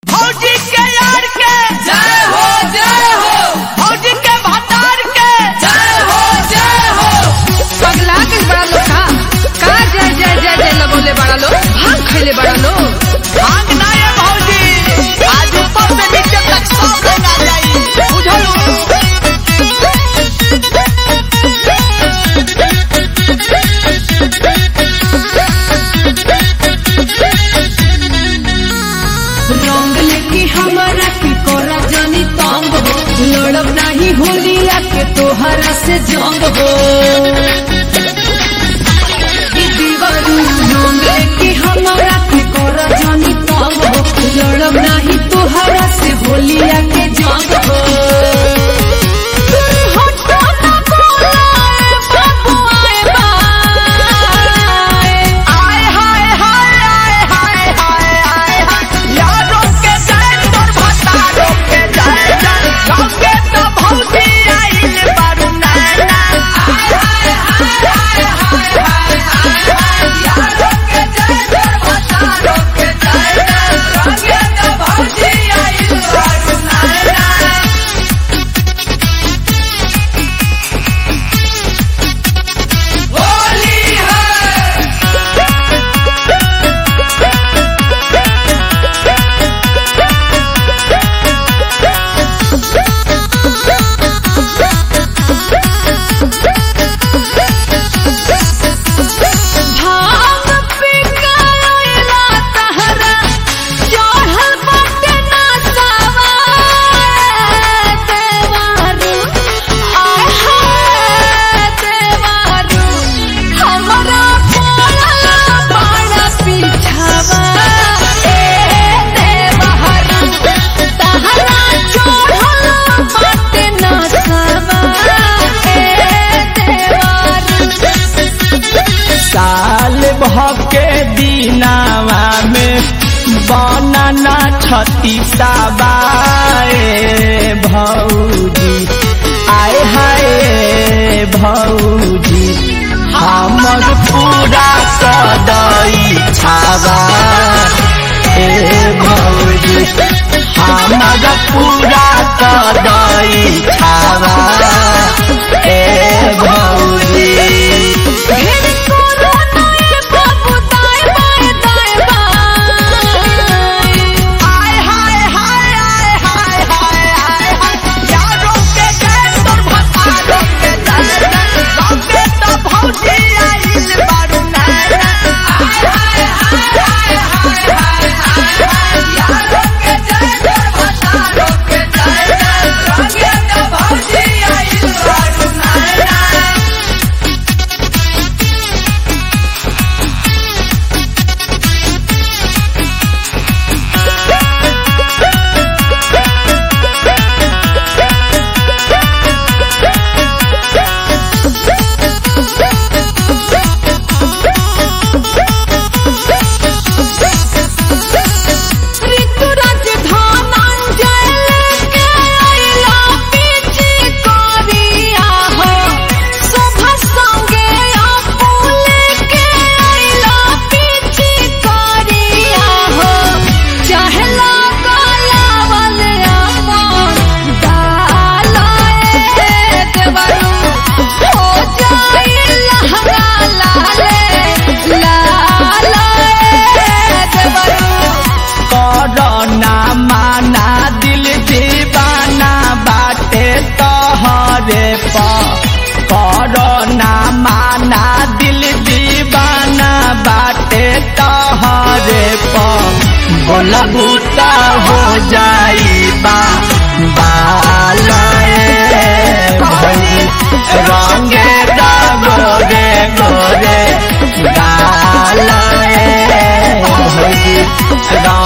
भौजी के यार के जय हो जय हो। भौजी के भतार के जय हो जय हो। पगला के बड़ा लोग का जय जय जय जय लगोले बड़ा लोग भांग खैले बड़ा लोग। भांग ना ये भौजी आज ऊपर से नीचे तक सब रंग आ जाई बुझलो। रंग लेके हमारा की कोरा जानी तंग हो लड़ब नहीं होलिया के तोहरा से जंग हो। दीवारू रंग लेके हमारा की कोरा जानी तंग हो लड़ब नहीं तोहरा से होलिया के जंग हो। के दीनावा में बनाना छती साबाए भौजी आए हाय भौजी हमर पूरा सदई छावा ए भौजी हमर पूरा सदई छावा ए भौजी। कोरोना माना दिल दीवाना बाटे तोहरे पर बोलबू त हो जाई बालाए भौजी रंगे गोरे गोरे गालाए भौजी